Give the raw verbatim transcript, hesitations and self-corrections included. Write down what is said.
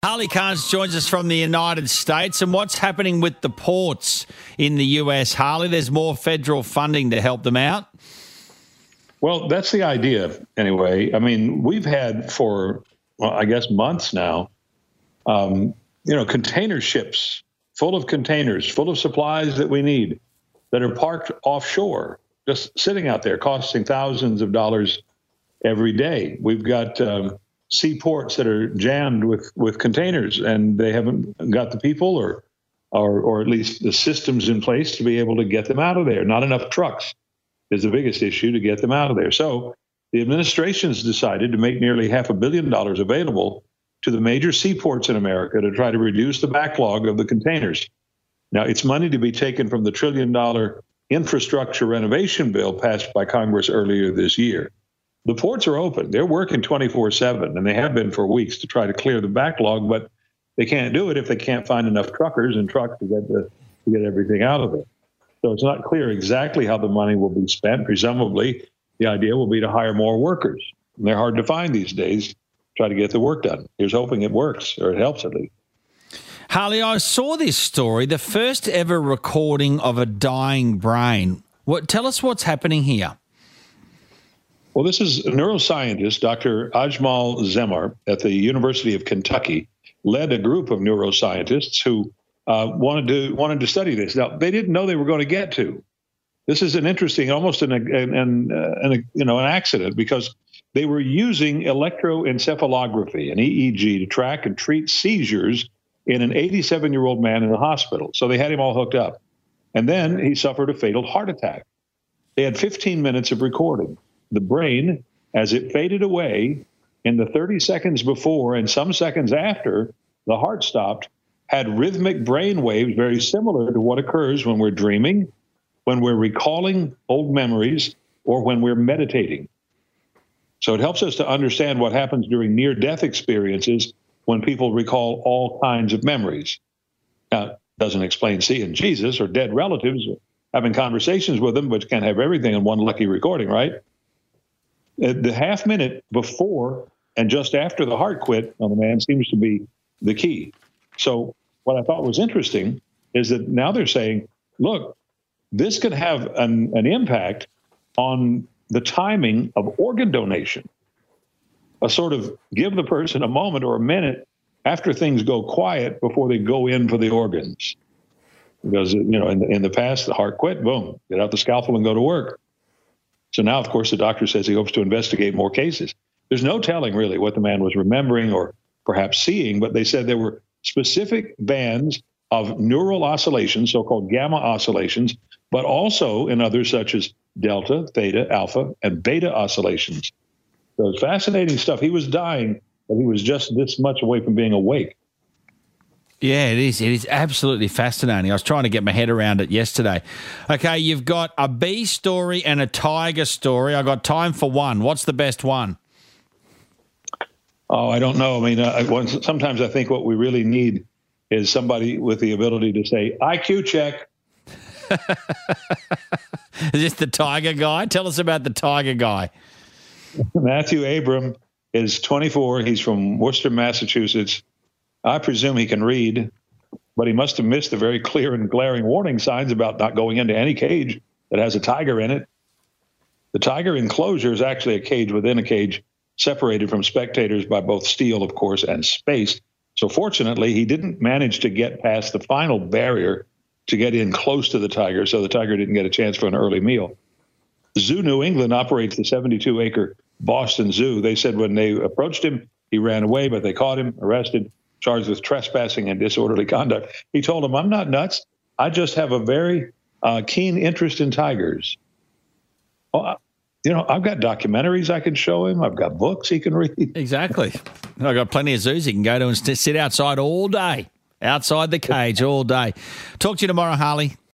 Harley Carnes joins us from the United States. And what's happening with the ports in the U S, Harley? There's more federal funding to help them out. Well, that's the idea anyway. I mean, we've had for, well, I guess, months now, um, you know, container ships full of containers, full of supplies that we need that are parked offshore, just sitting out there costing thousands of dollars every day. We've got um, seaports that are jammed with, with containers, and they haven't got the people or, or or at least the systems in place to be able to get them out of there. Not enough trucks is the biggest issue to get them out of there. So the administration's decided to make nearly half a billion dollars available to the major seaports in America to try to reduce the backlog of the containers. Now, it's money to be taken from the trillion dollar infrastructure renovation bill passed by Congress earlier this year. The ports are open. They're working twenty-four seven, and they have been for weeks to try to clear the backlog, but they can't do it if they can't find enough truckers and trucks to get the, to get everything out of it. So it's not clear exactly how the money will be spent. Presumably, the idea will be to hire more workers. And they're hard to find these days. Try to get the work done. Here's hoping it works, or it helps at least. Harley, I saw this story, the first ever recording of a dying brain. What? Tell us what's happening here. Well, this is a neuroscientist, Doctor Ajmal Zemar at the University of Kentucky, led a group of neuroscientists who uh, wanted to wanted to study this. Now, they didn't know they were going to get to. This is an interesting, almost an, an, an, an you know an accident, because they were using electroencephalography, an E E G, to track and treat seizures in an eighty-seven-year-old man in a hospital. So they had him all hooked up. And then he suffered a fatal heart attack. They had fifteen minutes of recording. The brain, as it faded away in the thirty seconds before and some seconds after the heart stopped, had rhythmic brain waves very similar to what occurs when we're dreaming, when we're recalling old memories, or when we're meditating. So it helps us to understand what happens during near-death experiences when people recall all kinds of memories. Now, it doesn't explain seeing Jesus or dead relatives, or having conversations with them, but you can't have everything in one lucky recording, right? The half minute before and just after the heart quit on the man seems to be the key. So what I thought was interesting is that now they're saying, look, this could have an, an impact on the timing of organ donation. A sort of give the person a moment or a minute after things go quiet before they go in for the organs. Because, you know, in the, in the past, the heart quit, boom, get out the scalpel and go to work. So now, of course, the doctor says he hopes to investigate more cases. There's no telling really what the man was remembering or perhaps seeing, but they said there were specific bands of neural oscillations, so-called gamma oscillations, but also in others such as delta, theta, alpha, and beta oscillations. So it's fascinating stuff. He was dying, but he was just this much away from being awake. Yeah, it is. It is absolutely fascinating. I was trying to get my head around it yesterday. Okay, you've got a bee story and a tiger story. I got time for one. What's the best one? Oh, I don't know. I mean, uh, sometimes I think what we really need is somebody with the ability to say, I Q check. Is this the tiger guy? Tell us about the tiger guy. Matthew Abram is twenty-four. He's from Worcester, Massachusetts. I presume he can read, but he must have missed the very clear and glaring warning signs about not going into any cage that has a tiger in it. The tiger enclosure is actually a cage within a cage, separated from spectators by both steel, of course, and space. So fortunately, he didn't manage to get past the final barrier to get in close to the tiger, so the tiger didn't get a chance for an early meal. Zoo New England operates the seventy-two acre Boston Zoo. They said when they approached him, he ran away, but they caught him, arrested, charged with trespassing and disorderly conduct. He told them, I'm not nuts. I just have a very uh, keen interest in tigers. Well, I, you know, I've got documentaries I can show him. I've got books he can read. Exactly. I've got plenty of zoos he can go to and sit outside all day, outside the cage all day. Talk to you tomorrow, Harley.